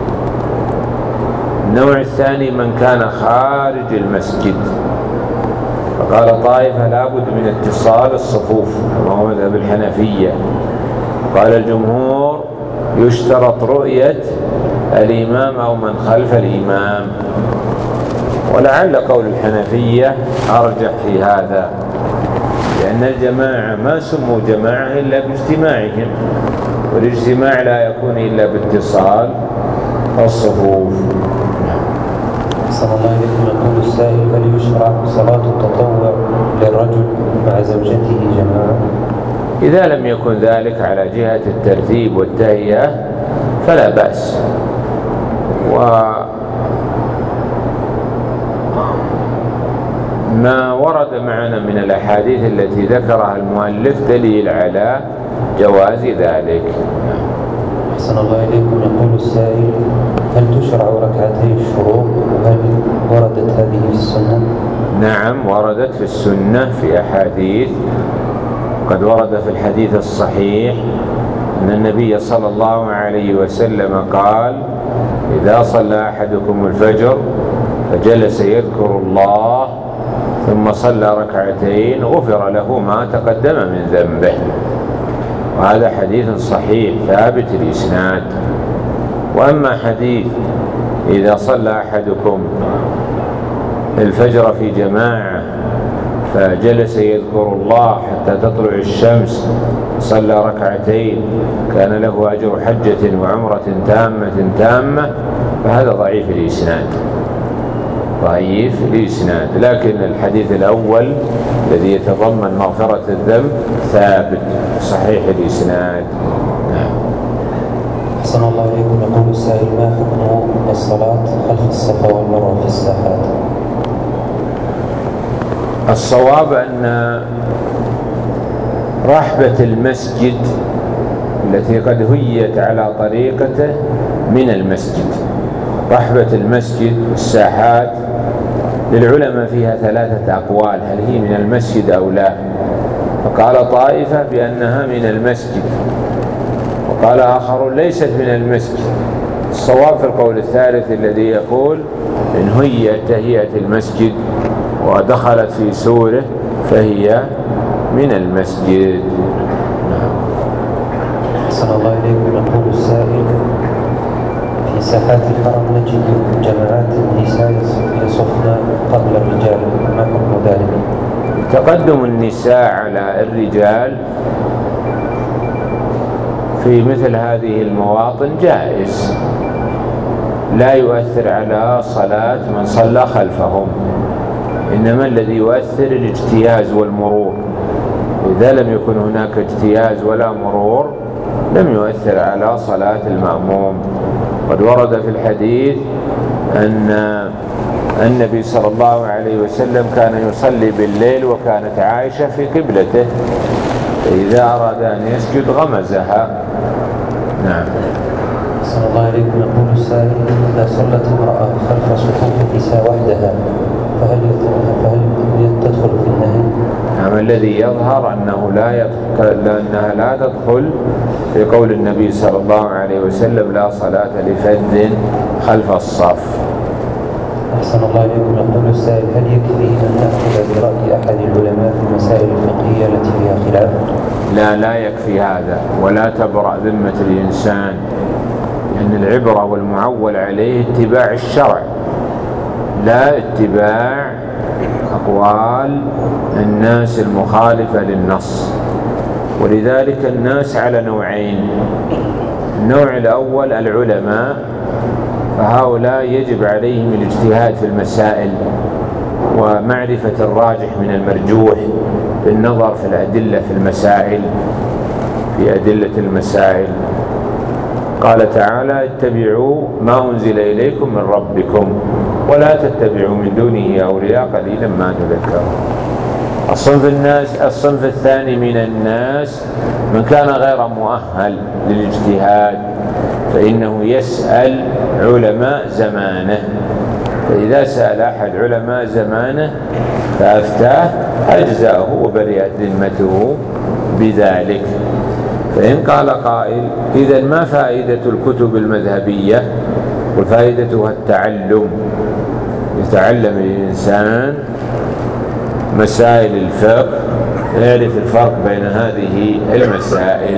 النوع الثاني من كان خارج المسجد، فقال طائفة لا بد من اتصال الصفوف وهو مذهب الحنفية. قال الجمهور يشترط رؤية الإمام أو من خلف الإمام، ولعل قول الحنفية أرجح في هذا، لأن الجماعة ما سموا جماعة إلا باجتماعهم، والاجتماع لا يكون إلا باتصال الصفوف. أحسن الله إليكم. يقول السائل: هل يشرع صلاة التطوع للرجل مع زوجته جماعة؟ إذا لم يكن ذلك على جهة الترتيب والتهيئة فلا بأس. وما ورد معنا من الأحاديث التي ذكرها المؤلف دليل على جواز ذلك. أحسن الله إليكم. يقول السائل: هل تشرع ركعتي الشروق، وهل وردت هذه في السنة؟ نعم، وردت في السنة في أحاديث. قد ورد في الحديث الصحيح أن النبي صلى الله عليه وسلم قال: إذا صلى أحدكم الفجر فجلس يذكر الله ثم صلى ركعتين غفر له ما تقدم من ذنبه. وهذا حديث صحيح ثابت الإسناد. وأما حديث إذا صلى أحدكم الفجر في جماعة فجلس يذكر الله حتى تطلع الشمس صلى ركعتين كان له أجر حجة وعمرة تامة تامة، فهذا ضعيف الإسناد، ضعيف الإسناد. لكن الحديث الأول الذي يتضمن مغفرة الذنب ثابت صحيح الإسناد. أحسن الله إليكم. يقول السائل: ما حكم الصلاة خلف الصفا والمروة في الساحات؟ الصواب أن رحبة المسجد التي قد هيت على طريقته من المسجد، رحبة المسجد والساحات للعلماء فيها ثلاثة أقوال: هل هي من المسجد أو لا؟ فقال طائفة بأنها من المسجد، وقال آخر ليست من المسجد. الصواب في القول الثالث الذي يقول إن هي تهيئة المسجد ودخلت في سوره فهي من المسجد. أحسن الله إليكم. يقول السائل: في ساحات الحرم نجد جماعات النساء يصفن قبل الرجال، ما حكم ذلك؟ تقدم النساء على الرجال في مثل هذه المواطن جائز، لا يؤثر على صلاة من صلى خلفهم، إنما الذي يؤثر الاجتياز والمرور. إذا لم يكن هناك اجتياز ولا مرور لم يؤثر على صلاة المأموم. قد ورد في الحديث أن النبي صلى الله عليه وسلم كان يصلي بالليل وكانت عائشة في قبلته، فإذا أراد أن يسجد غمزها. نعم. أحسن الله إليكم. يقول السائل: إذا صلت امرأة خلف صفوف النساء وحدها فهل فهل تدخل في النهي؟ نعم، الذي يظهر أنه لا يدخل لأنها لا تدخل في قول النبي صلى الله عليه وسلم: لا صلاة لفذ خلف الصف. أحسن الله إليكم. يقول السائل: هل يكفي أن نأخذ برأي أحد العلماء في المسائل الفقهية التي فيها خلاف؟ لا لا يكفي هذا، ولا تبرأ ذمة الإنسان، لأن العبرة والمعول عليه اتباع الشرع لا اتباع أقوال الناس المخالفة للنص. ولذلك الناس على نوعين: النوع الأول العلماء، فهؤلاء يجب عليهم الاجتهاد في المسائل ومعرفة الراجح من المرجوح بالنظر في الأدلة في المسائل في أدلة المسائل. قال تعالى: اتبعوا ما أنزل إليكم من ربكم ولا تتبعوا من دونه أولياء قليلا ما تذكرون. الصنف الناس الصنف الثاني من الناس من كان غير مؤهل للاجتهاد، فإنه يسأل علماء زمانه، فإذا سأل أحد علماء زمانه فأفتاه أجزأه وبرئت ذمته بذلك. فإن قال قائل: إذا ما فائدة الكتب المذهبية؟ وفائدتها التعلم، يتعلم الإنسان مسائل الفقه، يعرف الفرق بين هذه المسائل.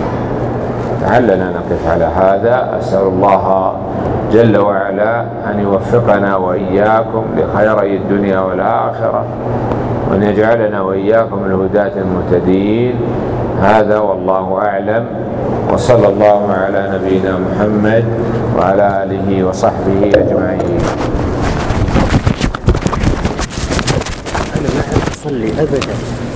لعلنا نقف على هذا. أسأل الله جل وعلا أن يوفقنا وإياكم لخيري الدنيا والآخرة، وأن يجعلنا وإياكم الهداة المهتدين. هذا والله أعلم، وصلى الله على نبينا محمد وعلى آله وصحبه أجمعين. أنا ما أحب أصلي أبدا.